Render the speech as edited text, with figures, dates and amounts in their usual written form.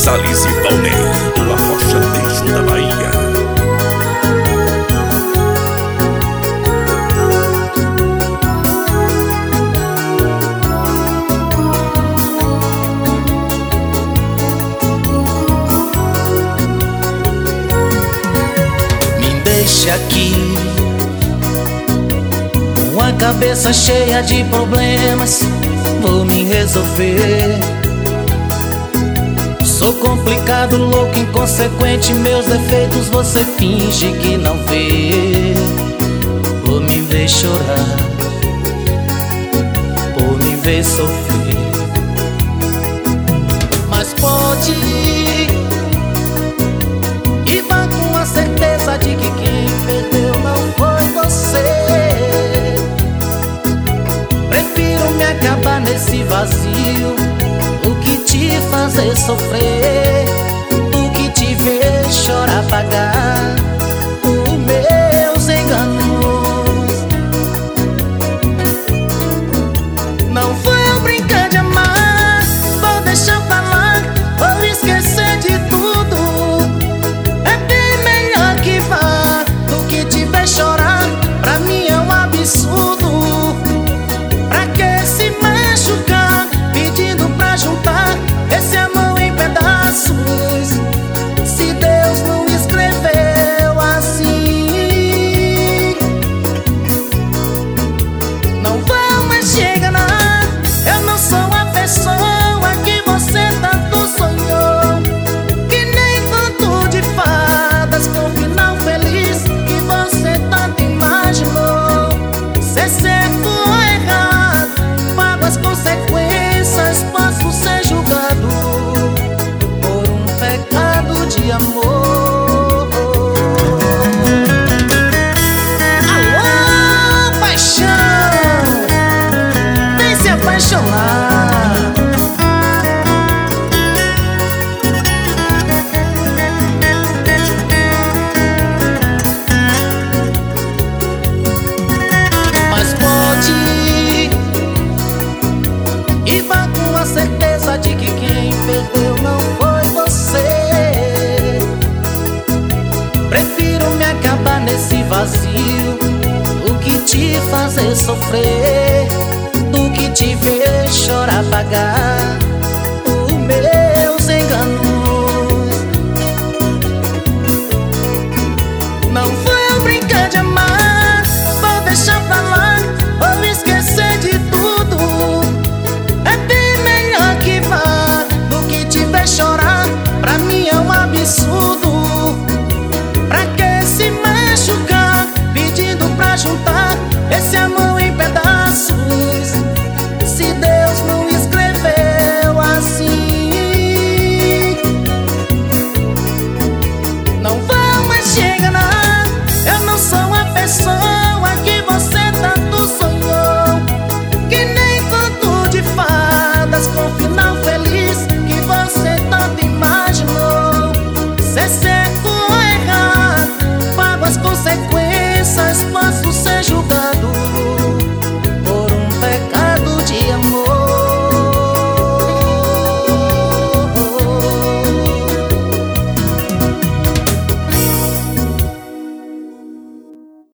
Salles e Valnei, do Arrochadejo da Bahia. Me deixe aqui com a cabeça cheia de problemas, vou me resolver. Sou complicado, louco, inconsequente, meus defeitos você finge que não vê. Por me ver chorar, por me ver sofrer. Mas pode ir e vá com a certeza de que quem perdeu não foi você. Prefiro me acabar nesse vazio do que te fazer sofrer, do que te ver chorar, pagar os meus enganos. Não vou eu brincar de amar, vou deixar pra lá, vou esquecer de tudo. É bem melhor que vá do que te ver chorar, pra mim é um absurdo. Pra que se machucar pedindo pra juntar esse amor em pedaços, se Deus não escreveu assim? Não vou mais te enganar, eu não sou a pessoa que você tanto sonhou, que nem conto de fadas com final feliz que você tanto imaginou. Ser certo ou errado, pago as consequências, posso ser julgado por um pecado de amor. Alô, paixão, vem se apaixonar. Mas pode ir e vá com a certeza de que quem perdeu não foi você. Prefiro me acabar nesse vazio do que te fazer sofrer, do que te ver chorar, pagar